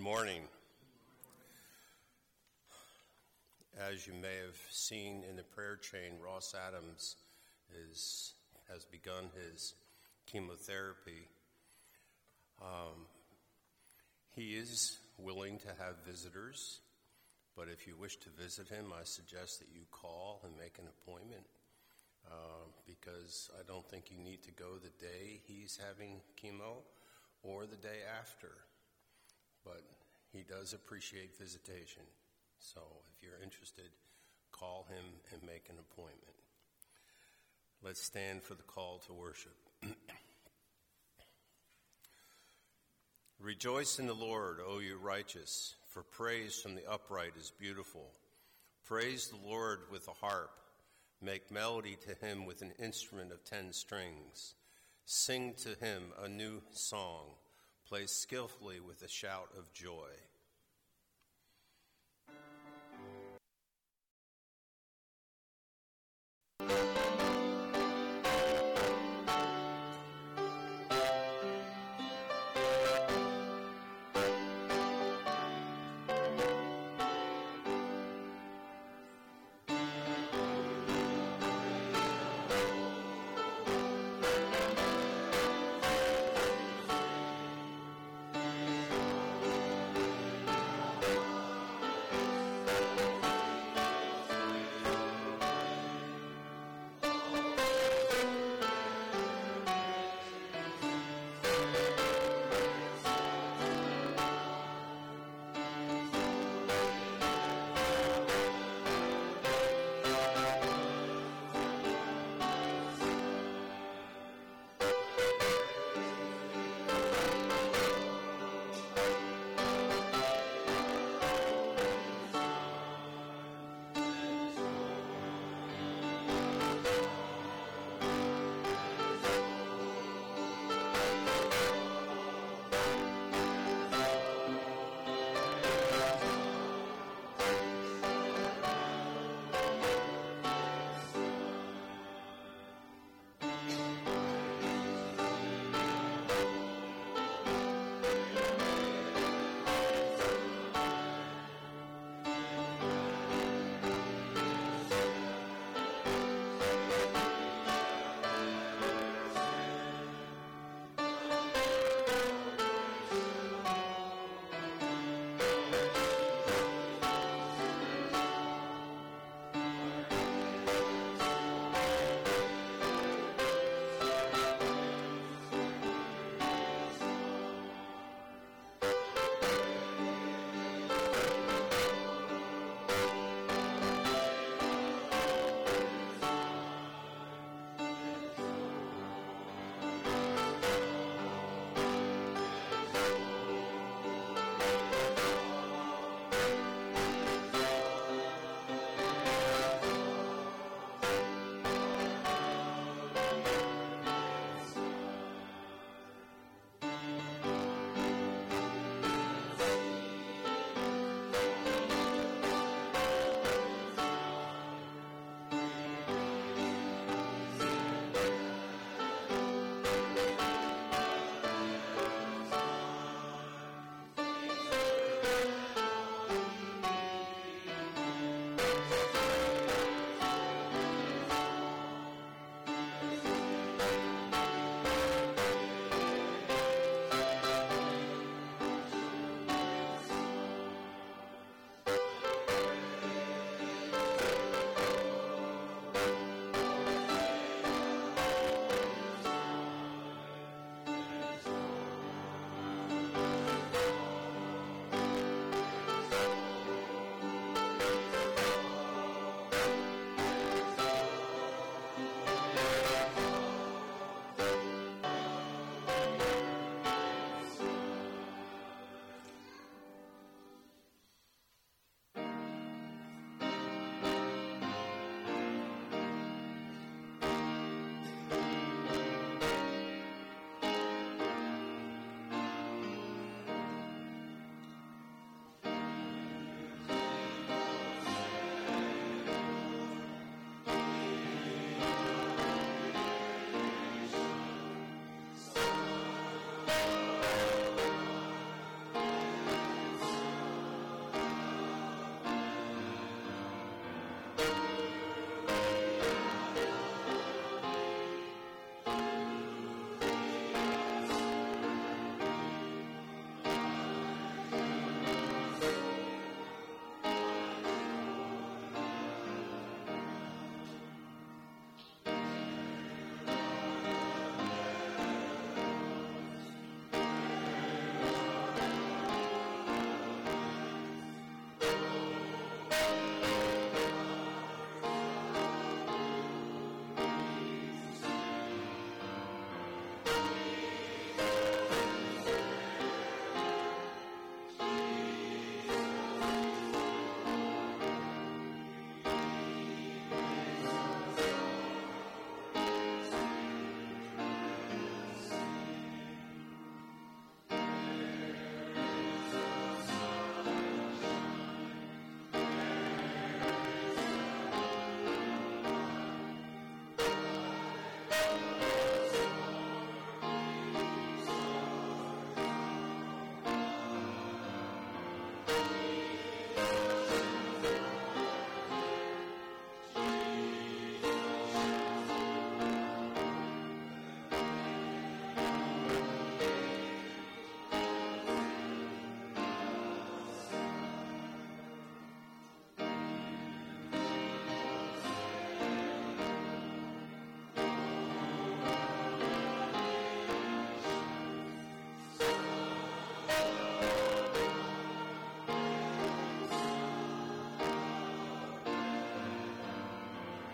morning. As you may have seen in the prayer chain, Ross Adams has begun his chemotherapy. He is willing to have visitors, but if you wish to visit him, I suggest that you call and make an appointment, because I don't think you need to go the day he's having chemo or the day after. But he does appreciate visitation. So if you're interested, call him and make an appointment. Let's stand for the call to worship. Rejoice in the Lord, O you righteous, for praise from the upright is beautiful. Praise the Lord with a harp. Make melody to him with an instrument of 10 strings. Sing to him a new song. Play skillfully with a shout of joy.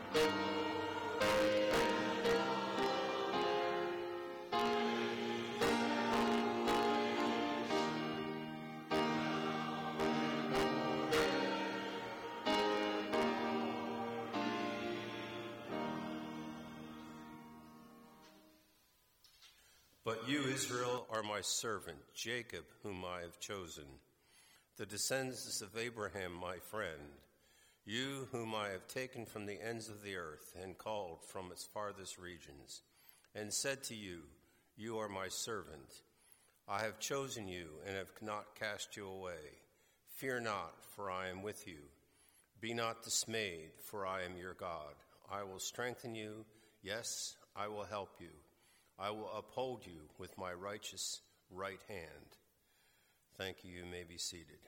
But you, Israel, are my servant, Jacob, whom I have chosen, the descendants of Abraham, my friend, you whom I have taken from the ends of the earth and called from its farthest regions, and said to you, you are my servant. I have chosen you and have not cast you away. Fear not, for I am with you. Be not dismayed, for I am your God. I will strengthen you. Yes, I will help you. I will uphold you with my righteous right hand. Thank you. You may be seated.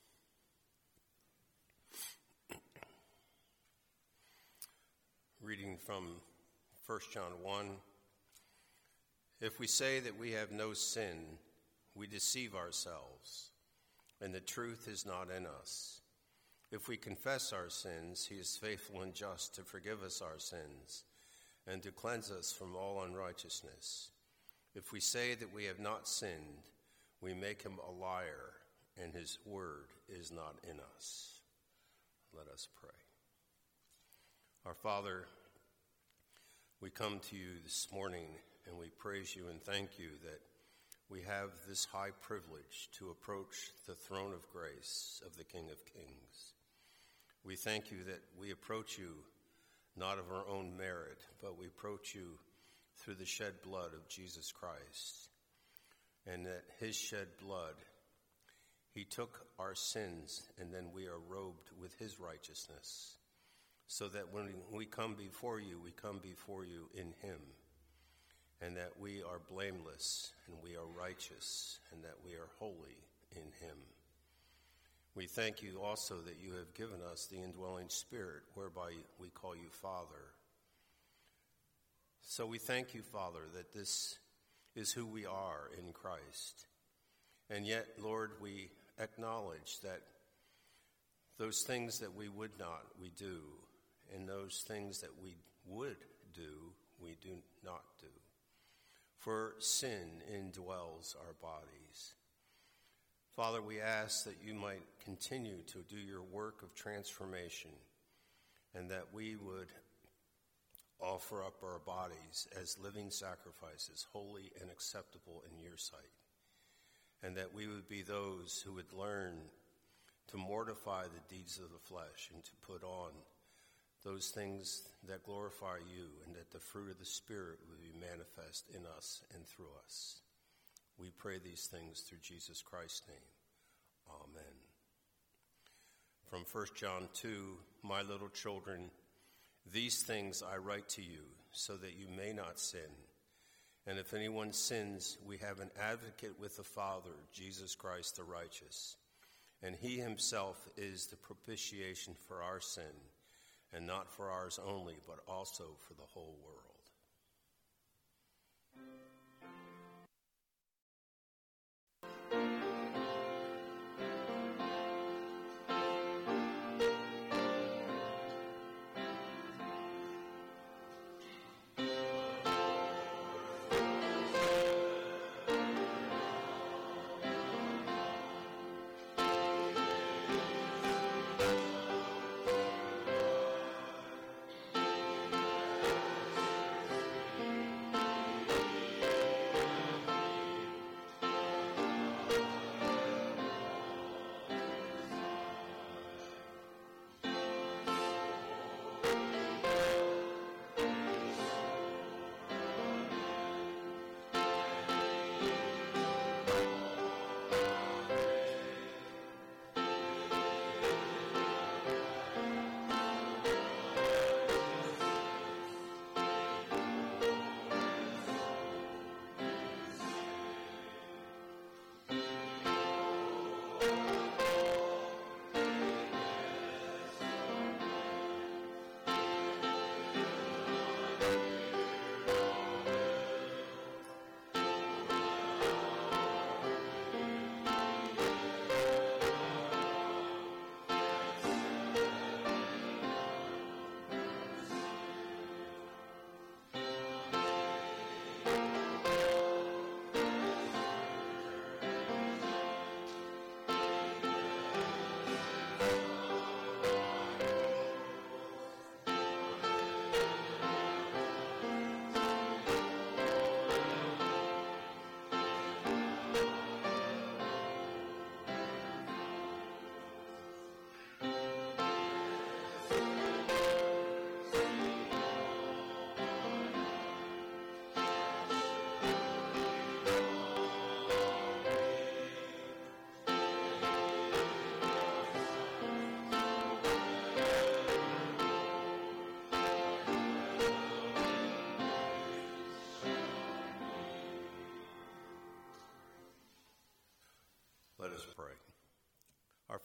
Reading from 1 John 1. If we say that we have no sin, we deceive ourselves, and the truth is not in us. If we confess our sins, he is faithful and just to forgive us our sins and to cleanse us from all unrighteousness. If we say that we have not sinned, we make him a liar, and his word is not in us. Let us pray. Our Father, we come to you this morning, and we praise you and thank you that we have this high privilege to approach the throne of grace of the King of Kings. We thank you that we approach you not of our own merit, but we approach you through the shed blood of Jesus Christ, and that his shed blood, he took our sins, and then we are robed with his righteousness, so that when we come before you in him, and that we are blameless, and we are righteous, and that we are holy in him. We thank you also that you have given us the indwelling Spirit, whereby we call you Father. So we thank you, Father, that this is who we are in Christ. And yet, Lord, we acknowledge that those things that we would not, we do, and those things that we would do, we do not do. For sin indwells our bodies. Father, we ask that you might continue to do your work of transformation, and that we would offer up our bodies as living sacrifices, holy and acceptable in your sight, and that we would be those who would learn to mortify the deeds of the flesh and to put on those things that glorify you, and that the fruit of the Spirit would be manifest in us and through us. We pray these things through Jesus Christ's name. Amen. From 1 John 2, my little children, these things I write to you so that you may not sin. And if anyone sins, we have an advocate with the Father, Jesus Christ the righteous. And he himself is the propitiation for our sin, and not for ours only, but also for the whole world.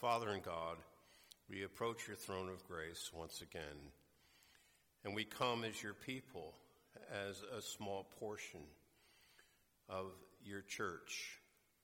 Father and God, we approach your throne of grace once again, and we come as your people, as a small portion of your church.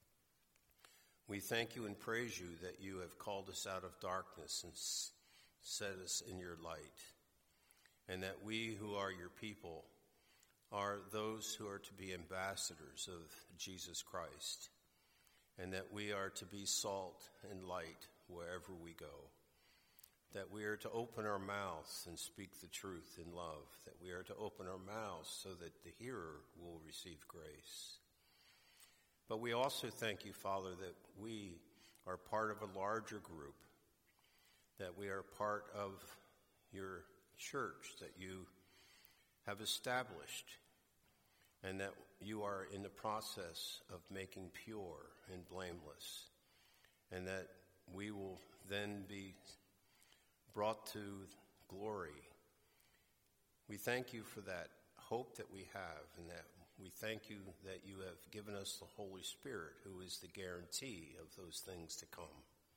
We thank you and praise you that you have called us out of darkness and set us in your light, and that we who are your people are those who are to be ambassadors of Jesus Christ, and that we are to be salt and light wherever we go, that we are to open our mouths and speak the truth in love, that we are to open our mouths so that the hearer will receive grace. But we also thank you, Father, that we are part of a larger group, that we are part of your church that you have established, and that you are in the process of making pure and blameless, and that we will then be brought to glory. We thank you for that hope that we have, and that we thank you that you have given us the Holy Spirit, who is the guarantee of those things to come.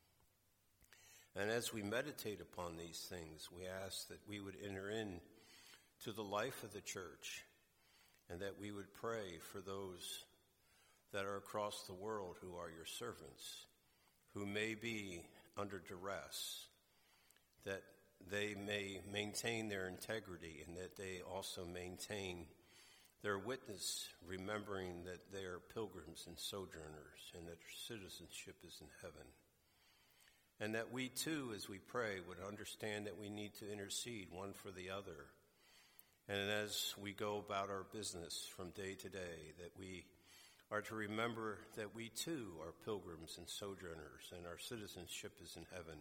And as we meditate upon these things, we ask that we would enter in to the life of the church, and that we would pray for those that are across the world who are your servants, who may be under duress, that they may maintain their integrity, and that they also maintain their witness, remembering that they are pilgrims and sojourners, and that their citizenship is in heaven. And that we too, as we pray, would understand that we need to intercede one for the other. And as we go about our business from day to day, that we are to remember that we too are pilgrims and sojourners, and our citizenship is in heaven.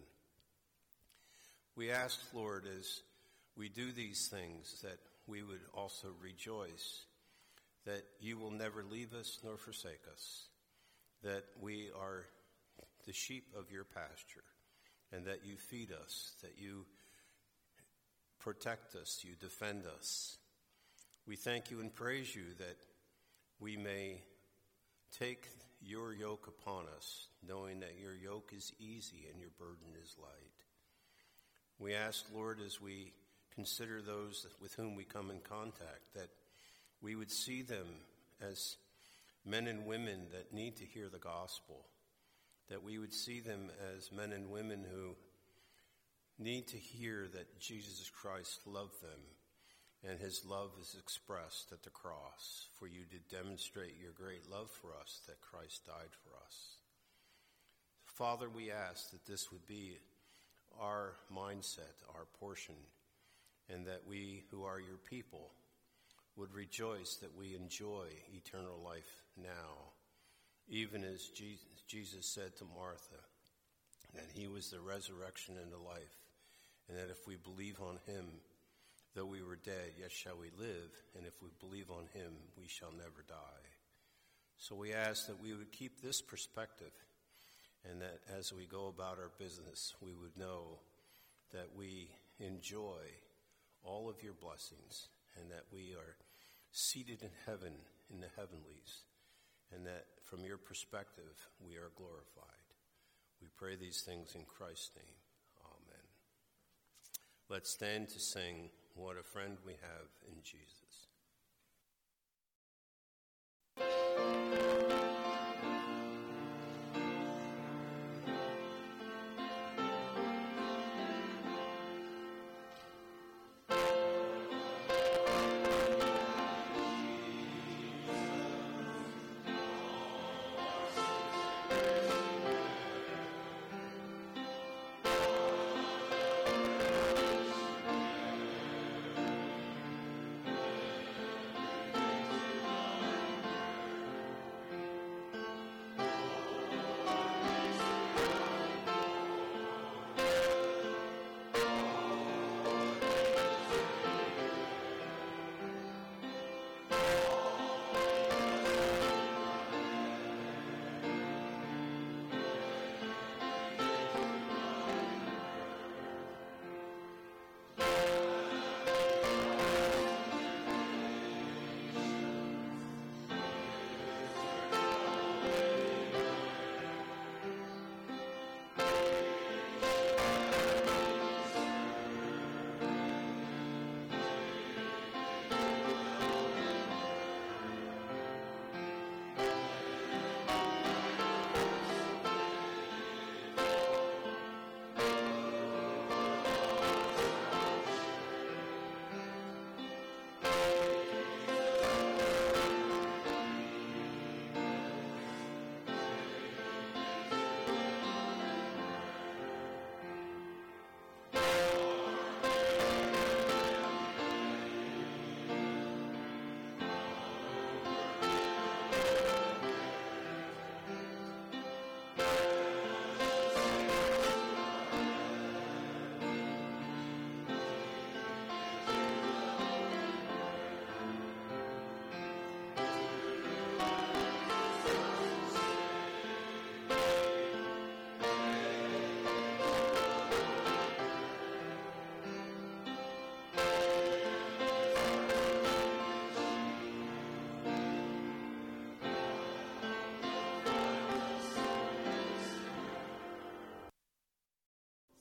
We ask, Lord, as we do these things, that we would also rejoice that you will never leave us nor forsake us, that we are the sheep of your pasture, and that you feed us, that you protect us, you defend us. We thank you and praise you that we may take your yoke upon us, knowing that your yoke is easy and your burden is light. We ask, Lord, as we consider those with whom we come in contact, that we would see them as men and women that need to hear the gospel, that we would see them as men and women who need to hear that Jesus Christ loved them, and his love is expressed at the cross, for you did demonstrate your great love for us, that Christ died for us. Father, we ask that this would be our mindset, our portion, and that we who are your people would rejoice that we enjoy eternal life now, even as Jesus said to Martha, that he was the resurrection and the life, and that if we believe on him, though we were dead, yet shall we live, and if we believe on him, we shall never die. So we ask that we would keep this perspective, and that as we go about our business, we would know that we enjoy all of your blessings, and that we are seated in heaven, in the heavenlies, and that from your perspective, we are glorified. We pray these things in Christ's name. Amen. Let's stand to sing What a Friend We Have in Jesus.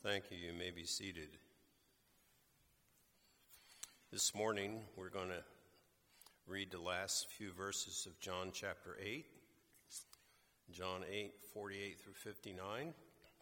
Thank you. You may be seated. This morning, we're going to read the last few verses of John chapter 8, John 8, 48 through 59.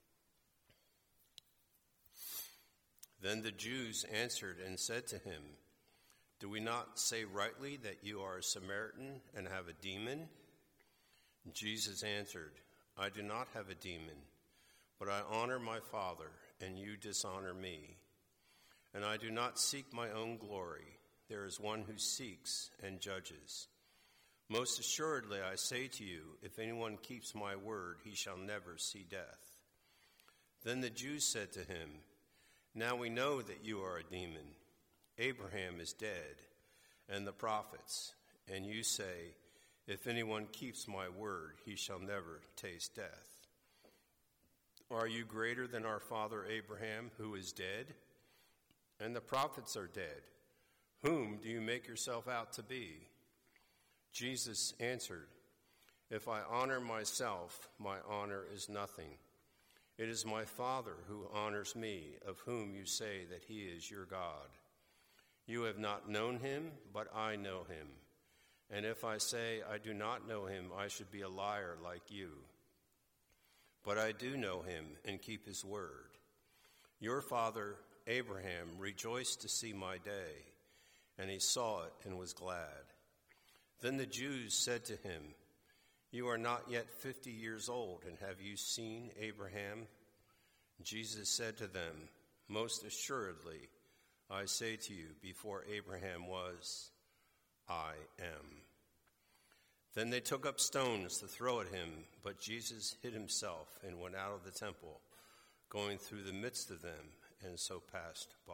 Then the Jews answered and said to him, "Do we not say rightly that you are a Samaritan and have a demon?" Jesus answered, "I do not have a demon, but I honor my Father, and you dishonor me. And I do not seek my own glory. There is one who seeks and judges. Most assuredly I say to you, if anyone keeps my word, he shall never see death." Then the Jews said to him, "Now we know that you are a demon. Abraham is dead, and the prophets, and you say, if anyone keeps my word, he shall never taste death. Are you greater than our father Abraham, who is dead? And the prophets are dead. Whom do you make yourself out to be?" Jesus answered, "If I honor myself, my honor is nothing. It is my Father who honors me, of whom you say that he is your God. You have not known him, but I know him. And if I say I do not know him, I should be a liar like you. But I do know him and keep his word. Your father Abraham rejoiced to see my day, and he saw it and was glad." Then the Jews said to him, "You are not yet 50 years old, and have you seen Abraham?" Jesus said to them, "Most assuredly, I say to you, before Abraham was, I am." Then they took up stones to throw at him, but Jesus hid himself and went out of the temple, going through the midst of them, and so passed by.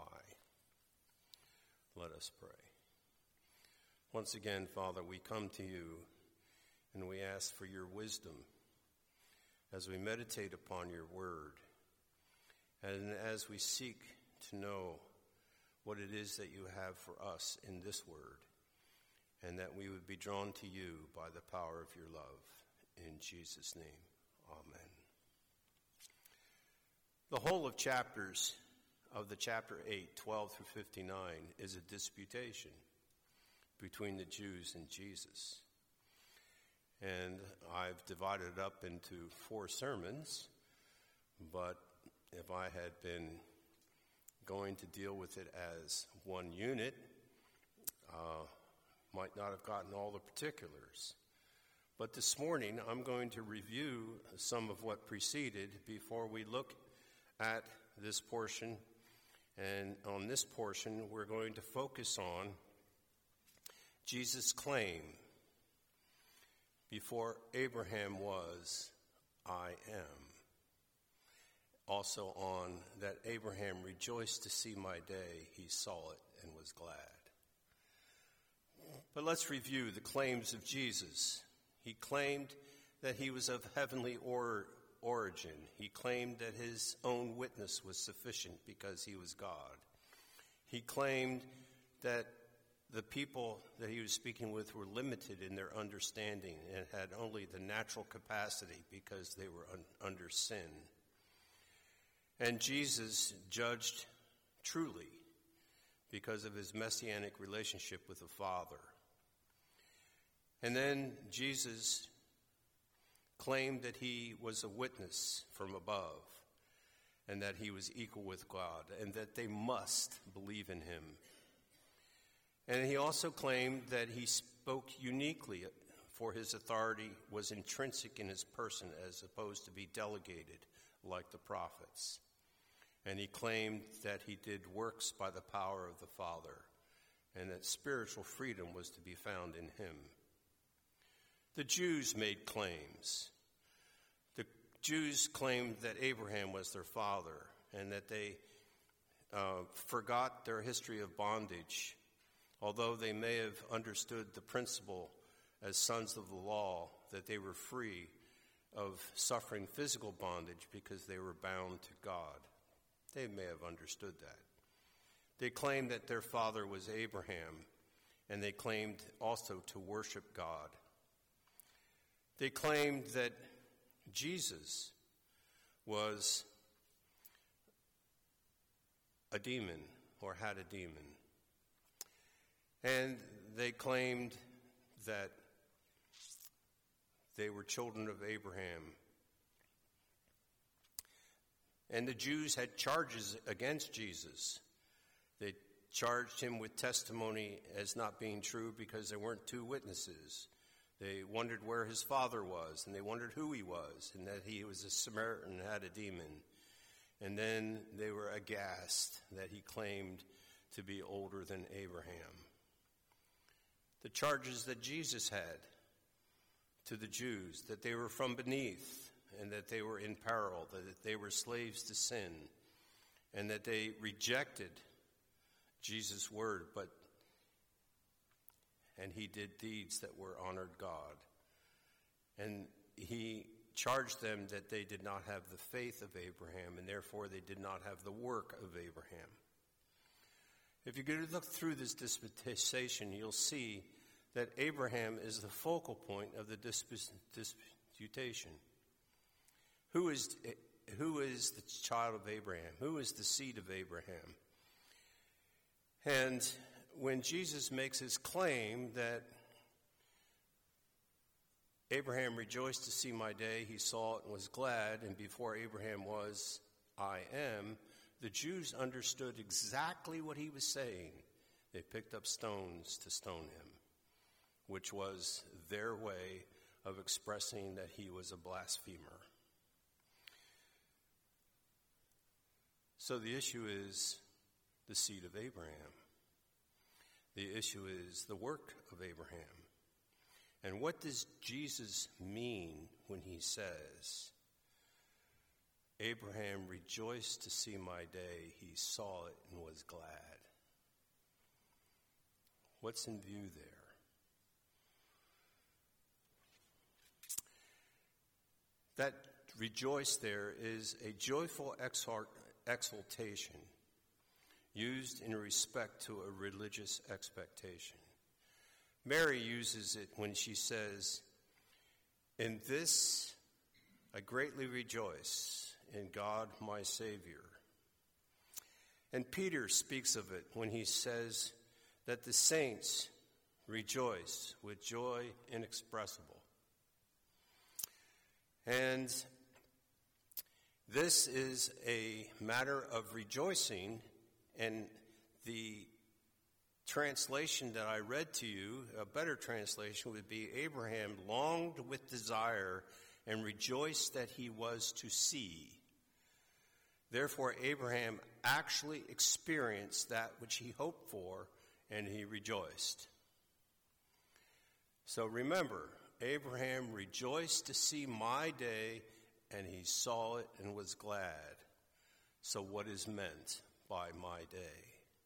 Let us pray. Once again, Father, we come to you and we ask for your wisdom as we meditate upon your word and as we seek to know what it is that you have for us in this word, and that we would be drawn to you by the power of your love. In Jesus' name, amen. The whole of chapters of the chapter 8, 12 through 59, is a disputation between the Jews and Jesus. And I've divided it up into 4 sermons, but if I had been going to deal with it as one unit, might not have gotten all the particulars. But this morning, I'm going to review some of what preceded before we look at this portion. And on this portion, we're going to focus on Jesus' claim, before Abraham was, I am. Also on that Abraham rejoiced to see my day, he saw it and was glad. But let's review the claims of Jesus. He claimed that he was of heavenly origin. He claimed that his own witness was sufficient because he was God. He claimed that the people that he was speaking with were limited in their understanding and had only the natural capacity because they were under sin. And Jesus judged truly because of his messianic relationship with the Father. And then Jesus claimed that he was a witness from above and that he was equal with God and that they must believe in him. And he also claimed that he spoke uniquely, for his authority was intrinsic in his person as opposed to be delegated like the prophets. And he claimed that he did works by the power of the Father and that spiritual freedom was to be found in him. The Jews made claims. The Jews claimed that Abraham was their father and that they forgot their history of bondage, although they may have understood the principle as sons of the law that they were free of suffering physical bondage because they were bound to God. They may have understood that. They claimed that their father was Abraham, and they claimed also to worship God. They claimed that Jesus was a demon or had a demon. And they claimed that they were children of Abraham. And the Jews had charges against Jesus. They charged him with testimony as not being true because there weren't two witnesses. They wondered where his father was, and they wondered who he was, and that he was a Samaritan and had a demon. And then they were aghast that he claimed to be older than Abraham. The charges that Jesus had to the Jews, that they were from beneath, and that they were in peril, that they were slaves to sin, and that they rejected Jesus' word, and he did deeds that were honored God. And he charged them that they did not have the faith of Abraham, and therefore they did not have the work of Abraham. If you go to look through this dispensation, you'll see that Abraham is the focal point of the disputation. Who is the child of Abraham? Who is the seed of Abraham? And when Jesus makes his claim that Abraham rejoiced to see my day, he saw it and was glad, and before Abraham was, I am, the Jews understood exactly what he was saying. They picked up stones to stone him, which was their way of expressing that he was a blasphemer. So the issue is the seed of Abraham. The issue is the work of Abraham. And what does Jesus mean when he says, Abraham rejoiced to see my day, he saw it and was glad? What's in view there? That rejoice there is a joyful exultation used in respect to a religious expectation. Mary uses it when she says, in this I greatly rejoice in God my Savior. And Peter speaks of it when he says that the saints rejoice with joy inexpressible. And this is a matter of rejoicing, and the translation that I read to you, a better translation would be, Abraham longed with desire and rejoiced that he was to see. Therefore, Abraham actually experienced that which he hoped for, and he rejoiced. So remember, Abraham rejoiced to see my day, and he saw it and was glad. So what is meant by my day?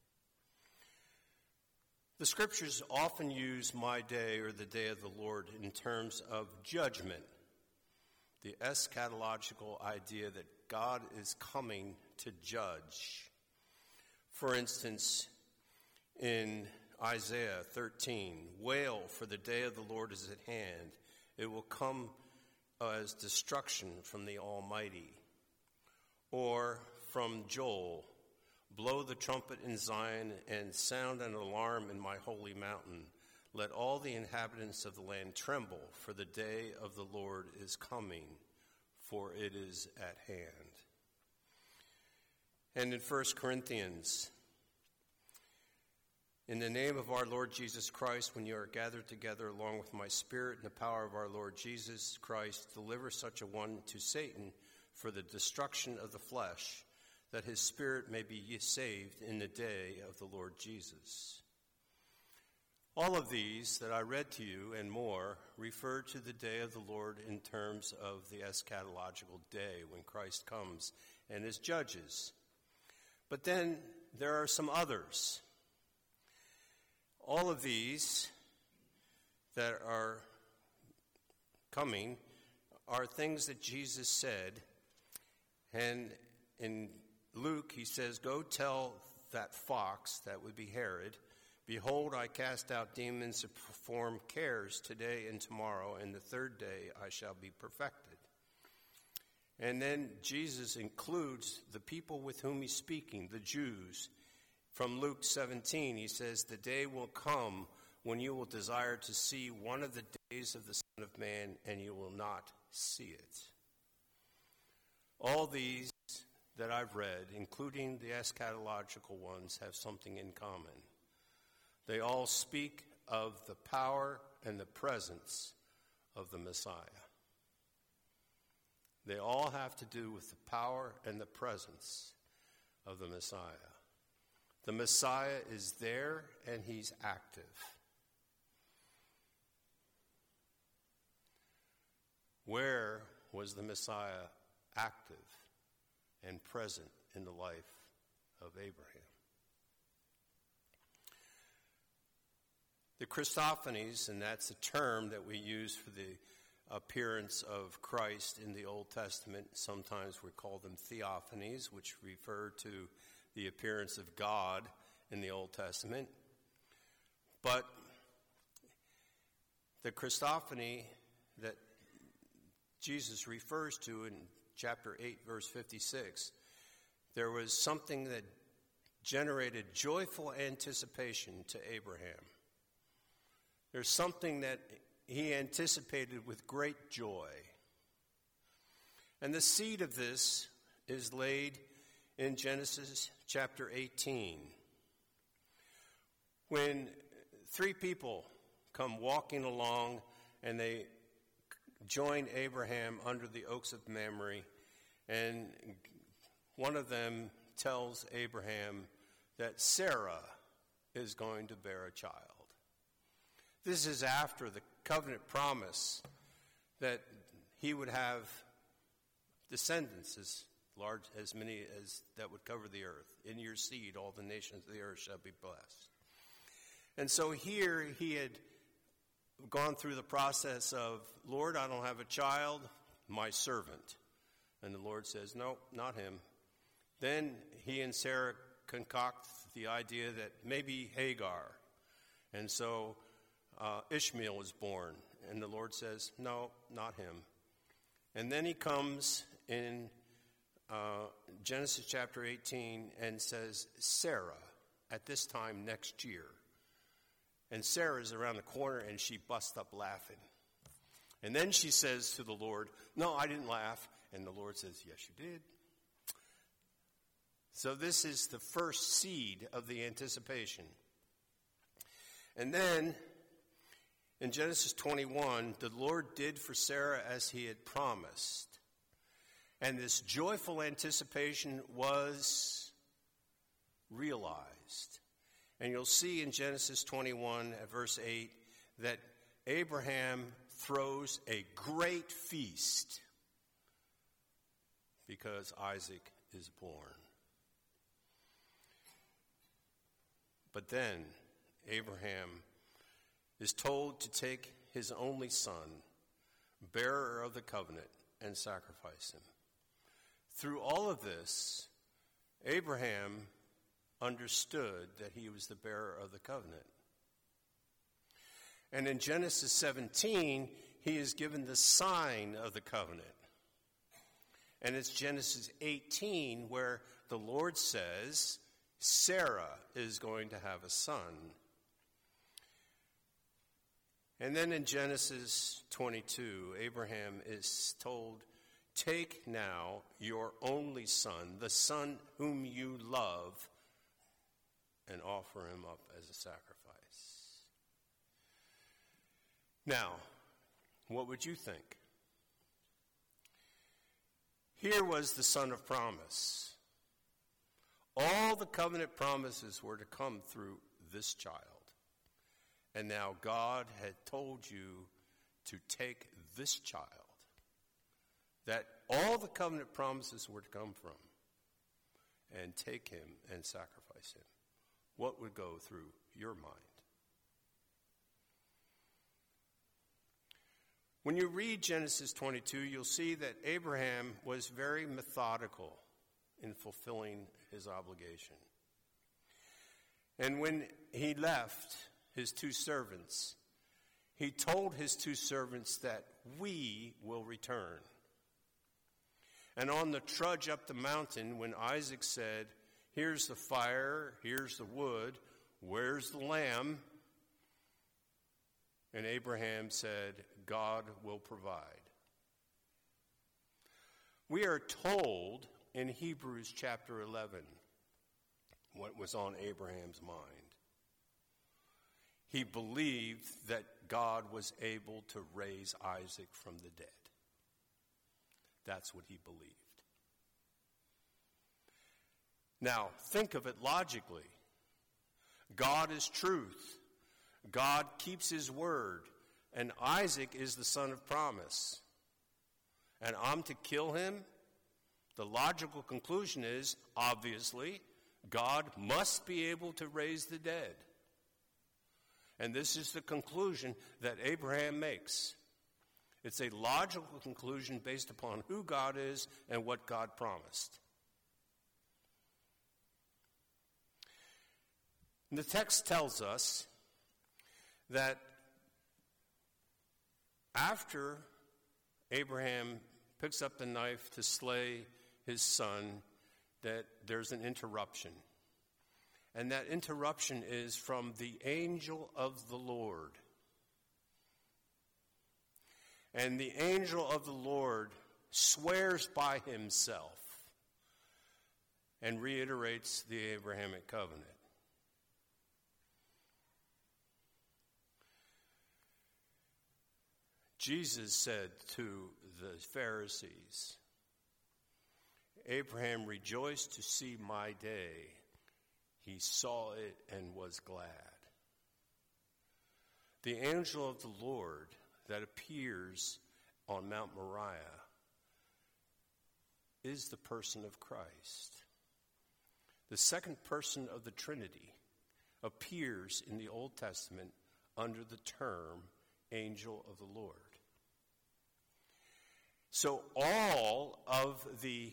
The scriptures often use my day or the day of the Lord in terms of judgment, the eschatological idea that God is coming to judge. For instance, in Isaiah 13, wail, for the day of the Lord is at hand. It will come as destruction from the Almighty. Or from Joel, blow the trumpet in Zion and sound an alarm in my holy mountain. Let all the inhabitants of the land tremble, for the day of the Lord is coming, for it is at hand. And in 1 Corinthians, in the name of our Lord Jesus Christ, when you are gathered together along with my spirit and the power of our Lord Jesus Christ, deliver such a one to Satan for the destruction of the flesh, that his spirit may be saved in the day of the Lord Jesus. All of these that I read to you and more refer to the day of the Lord in terms of the eschatological day when Christ comes and his judges. But then there are some others. All of these that are coming are things that Jesus said. And in Luke, he says, go tell that fox, that would be Herod, behold, I cast out demons and perform cares today and tomorrow, and the third day I shall be perfected. And then Jesus includes the people with whom he's speaking, the Jews. From Luke 17, he says, "The day will come when you will desire to see one of the days of the Son of Man, and you will not see it." All these that I've read, including the eschatological ones, have something in common. They all speak of the power and the presence of the Messiah. They all have to do with the power and the presence of the Messiah. The Messiah is there and he's active. Where was the Messiah active and present in the life of Abraham? The Christophanies, and that's a term that we use for the appearance of Christ in the Old Testament. Sometimes we call them theophanies, which refer to the appearance of God in the Old Testament. But the Christophany that Jesus refers to in chapter 8, verse 56, there was something that generated joyful anticipation to Abraham. There's something that he anticipated with great joy. And the seed of this is laid in Genesis chapter 18. When three people come walking along and they join Abraham under the oaks of Mamre, and one of them tells Abraham that Sarah is going to bear a child. This is after the covenant promise that he would have descendants as large, as many as that would cover the earth. In your seed, all the nations of the earth shall be blessed. And so here he had gone through the process of, Lord, I don't have a child, my servant. And the Lord says, no, not him. Then he and Sarah concoct the idea that maybe Hagar. And so Ishmael is born. And the Lord says, no, not him. And then he comes in Genesis chapter 18 and says, Sarah, at this time next year. And Sarah's around the corner and she busts up laughing. And then she says to the Lord, no, I didn't laugh. And the Lord says, yes, you did. So this is the first seed of the anticipation. And then in Genesis 21, the Lord did for Sarah as he had promised. And this joyful anticipation was realized. And you'll see in Genesis 21 at verse 8 that Abraham throws a great feast because Isaac is born. But then Abraham is told to take his only son, bearer of the covenant, and sacrifice him. Through all of this, Abraham understood that he was the bearer of the covenant. And in Genesis 17, he is given the sign of the covenant. And it's Genesis 18 where the Lord says, Sarah is going to have a son. And then in Genesis 22, Abraham is told, take now your only son, the son whom you love, and offer him up as a sacrifice. Now, what would you think? Here was the son of promise. All the covenant promises were to come through this child. And now God had told you to take this child, that all the covenant promises were to come from, and take him and sacrifice him. What would go through your mind? When you read Genesis 22, you'll see that Abraham was very methodical in fulfilling his obligation. And when he left his two servants, he told his two servants that we will return. And on the trudge up the mountain, when Isaac said, "Here's the fire, here's the wood, where's the lamb?" And Abraham said, "God will provide." We are told in Hebrews chapter 11 what was on Abraham's mind. He believed that God was able to raise Isaac from the dead. That's what he believed. Now, think of it logically. God is truth. God keeps his word. And Isaac is the son of promise. And I'm to kill him? The logical conclusion is, obviously, God must be able to raise the dead. And this is the conclusion that Abraham makes. It's a logical conclusion based upon who God is and what God promised. And the text tells us that after Abraham picks up the knife to slay his son, that there's an interruption. And that interruption is from the angel of the Lord. And the angel of the Lord swears by himself and reiterates the Abrahamic covenant. Jesus said to the Pharisees, "Abraham rejoiced to see my day. He saw it and was glad." The angel of the Lord that appears on Mount Moriah is the person of Christ. The second person of the Trinity appears in the Old Testament under the term angel of the Lord. So all of the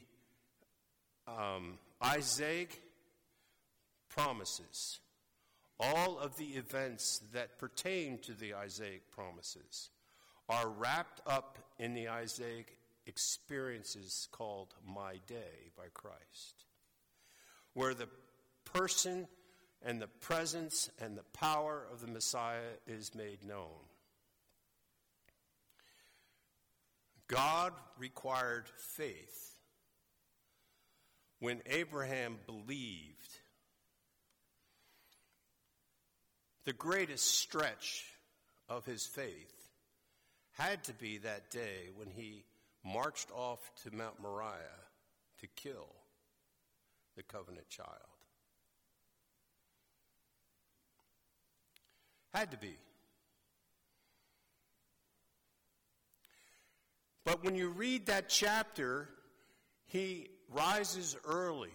Isaac promises, all of the events that pertain to the Isaac promises are wrapped up in the Isaac experiences called My Day by Christ, where the person and the presence and the power of the Messiah is made known. God required faith when Abraham believed. The greatest stretch of his faith had to be that day when he marched off to Mount Moriah to kill the covenant child. Had to be. But when you read that chapter, he rises early.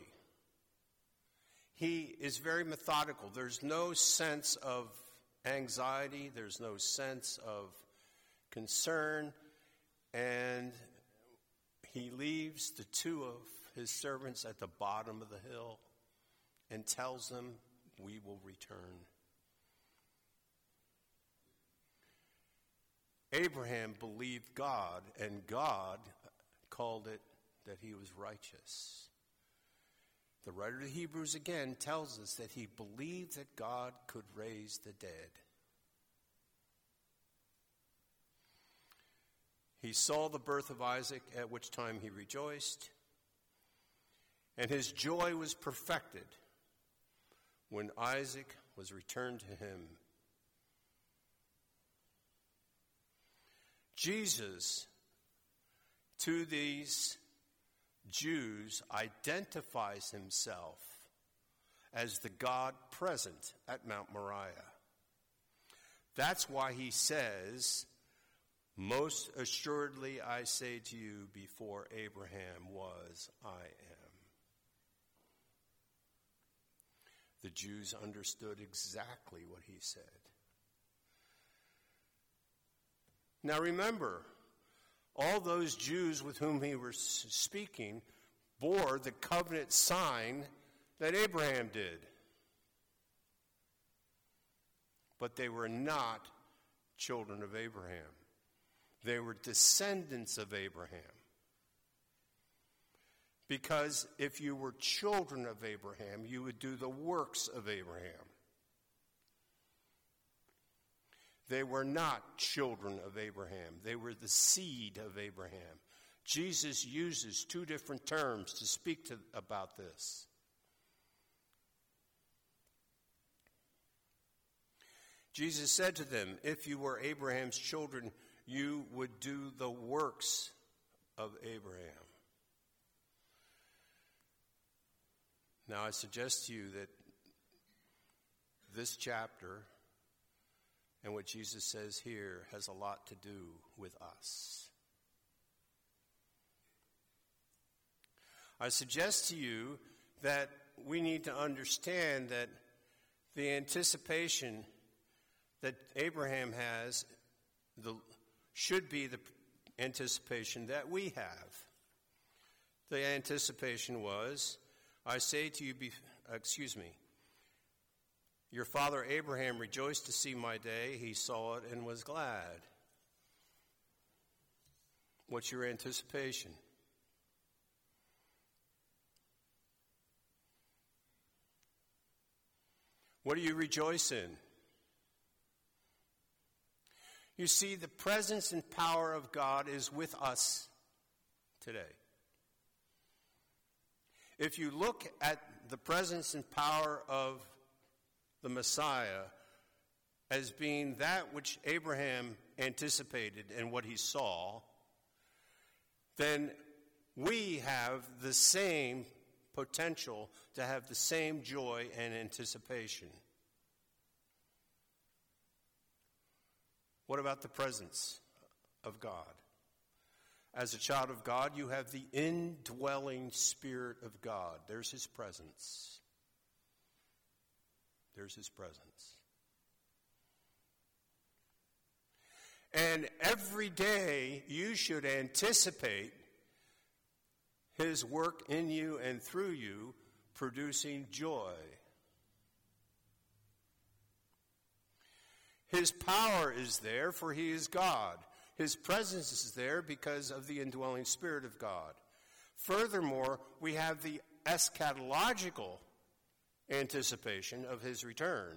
He is very methodical. There's no sense of anxiety. There's no sense of concern. And he leaves the two of his servants at the bottom of the hill and tells them, "We will return." Abraham believed God, and God called it that he was righteous. The writer of Hebrews again tells us that he believed that God could raise the dead. He saw the birth of Isaac, at which time he rejoiced, and his joy was perfected when Isaac was returned to him. Jesus, to these Jews, identifies himself as the God present at Mount Moriah. That's why he says, "Most assuredly I say to you, before Abraham was, I am." The Jews understood exactly what he said. Now remember, all those Jews with whom he was speaking bore the covenant sign that Abraham did. But they were not children of Abraham. They were descendants of Abraham. Because if you were children of Abraham, you would do the works of Abraham. They were not children of Abraham. They were the seed of Abraham. Jesus uses two different terms to speak about this. Jesus said to them, if you were Abraham's children, you would do the works of Abraham. Now, I suggest to you that this chapter and what Jesus says here has a lot to do with us. I suggest to you that we need to understand that the anticipation that Abraham has should be the anticipation that we have. The anticipation was, I say to you, your father Abraham rejoiced to see my day. He saw it and was glad. What's your anticipation? What do you rejoice in? You see, the presence and power of God is with us today. If you look at the presence and power of the Messiah as being that which Abraham anticipated and what he saw, then we have the same potential to have the same joy and anticipation. What about the presence of God? As a child of God, you have the indwelling Spirit of God. There's his presence. There's his presence. And every day you should anticipate his work in you and through you, producing joy. His power is there, for he is God. His presence is there because of the indwelling Spirit of God. Furthermore, we have the eschatological anticipation of his return.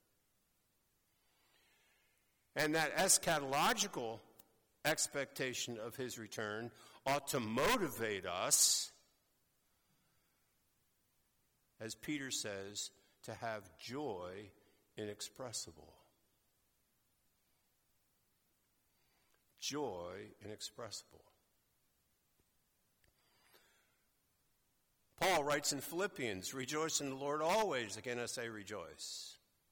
And that eschatological expectation of his return ought to motivate us, as Peter says, to have joy inexpressible. Joy inexpressible. Paul writes in Philippians, rejoice in the Lord always. Again, I say rejoice.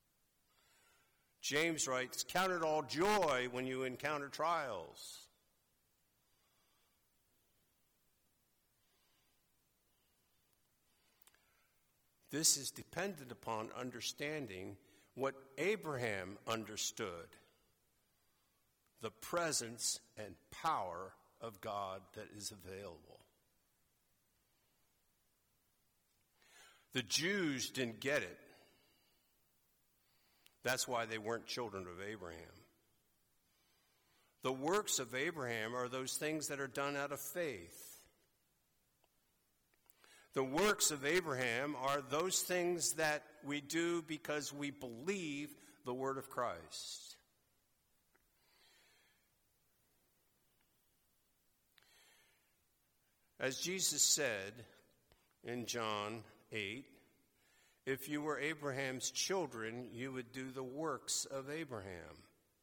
James writes, count it all joy when you encounter trials. This is dependent upon understanding what Abraham understood. The presence and power of God that is available. The Jews didn't get it. That's why they weren't children of Abraham. The works of Abraham are those things that are done out of faith. The works of Abraham are those things that we do because we believe the word of Christ. As Jesus said in John 8, if you were Abraham's children, you would do the works of Abraham.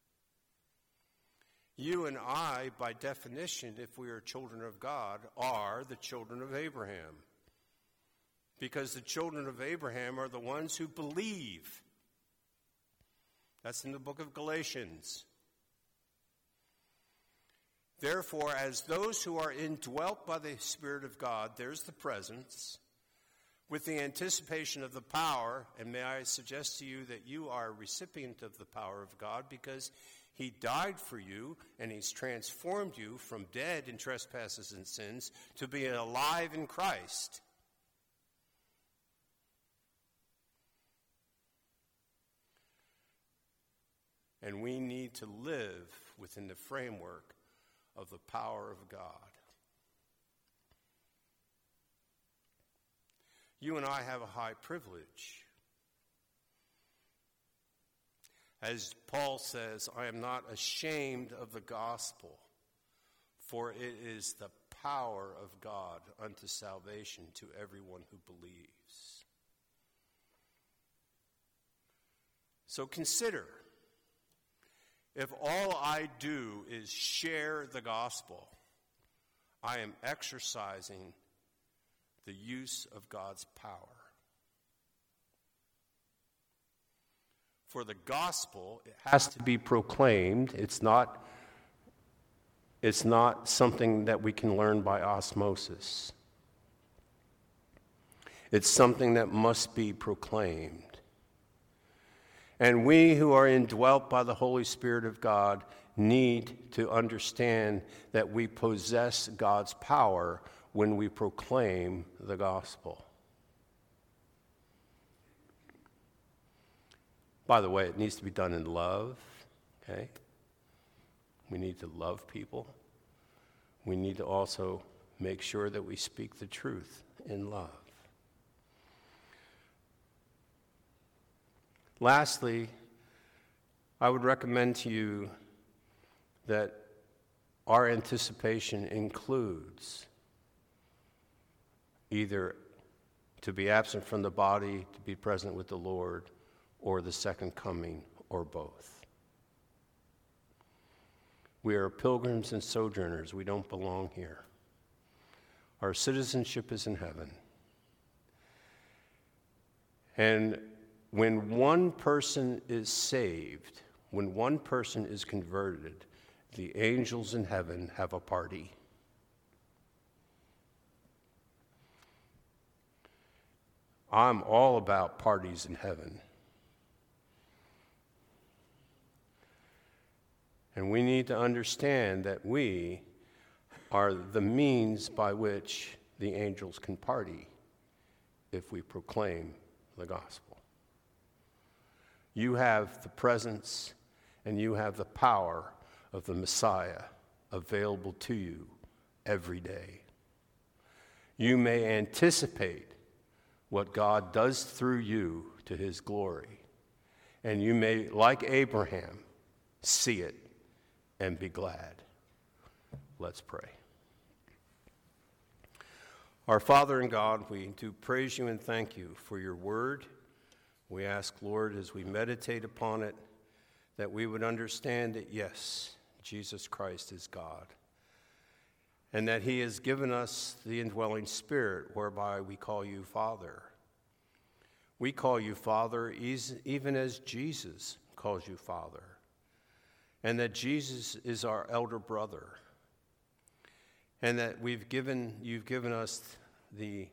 You and I, by definition, if we are children of God, are the children of Abraham. Because the children of Abraham are the ones who believe. That's in the book of Galatians. Therefore, as those who are indwelt by the Spirit of God, there's the presence, with the anticipation of the power, and may I suggest to you that you are a recipient of the power of God because he died for you and he's transformed you from dead in trespasses and sins to being alive in Christ. And we need to live within the framework of the power of God. You and I have a high privilege. As Paul says, I am not ashamed of the gospel, for it is the power of God unto salvation to everyone who believes. So consider, if all I do is share the gospel, I am exercising the use of God's power. For the gospel, it has to be proclaimed. It's not something that we can learn by osmosis. It's something that must be proclaimed. And we who are indwelt by the Holy Spirit of God need to understand that we possess God's power when we proclaim the gospel. By the way, it needs to be done in love, okay? We need to love people. We need to also make sure that we speak the truth in love. Lastly, I would recommend to you that our anticipation includes either to be absent from the body, to be present with the Lord, or the second coming, or both. We are pilgrims and sojourners. We don't belong here. Our citizenship is in heaven. And when one person is saved, when one person is converted, the angels in heaven have a party. I'm all about parties in heaven. And we need to understand that we are the means by which the angels can party if we proclaim the gospel. You have the presence and you have the power of the Messiah available to you every day. You may anticipate what God does through you to his glory, and you may, like Abraham, see it and be glad. Let's pray. Our Father in God, we do praise you and thank you for your word. We ask, Lord, as we meditate upon it, that we would understand that, yes, Jesus Christ is God, and that he has given us the indwelling Spirit whereby we call you Father. We call you Father even as Jesus calls you Father, and that Jesus is our elder brother, and that you've given us the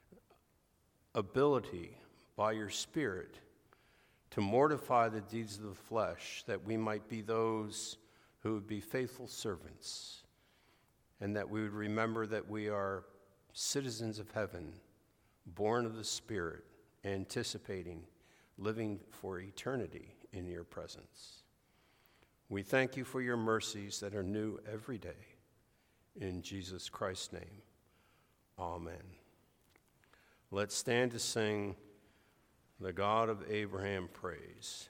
ability by your Spirit to mortify the deeds of the flesh, that we might be those who would be faithful servants, and that we would remember that we are citizens of heaven, born of the Spirit, anticipating living for eternity in your presence. We thank you for your mercies that are new every day. In Jesus Christ's name, amen. Let's stand to sing The God of Abraham Praise.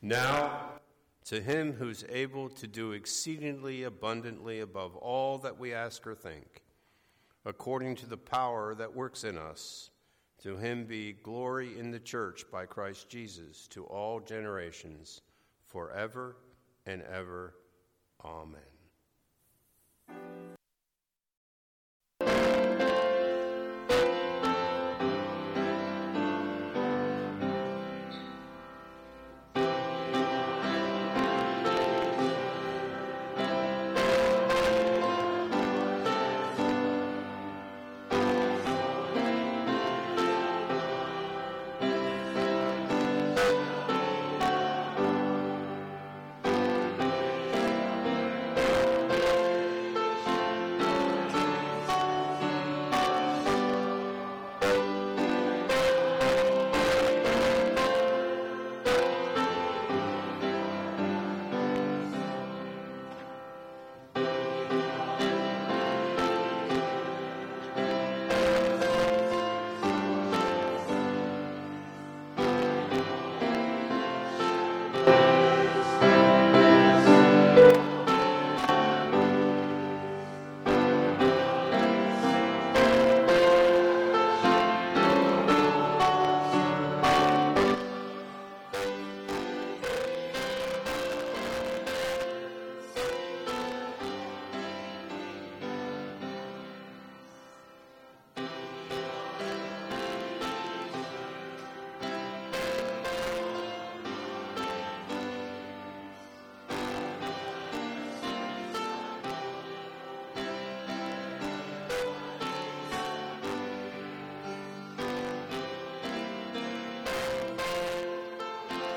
Now, to him who's able to do exceedingly abundantly above all that we ask or think, according to the power that works in us, to him be glory in the church by Christ Jesus to all generations, forever and ever. Amen.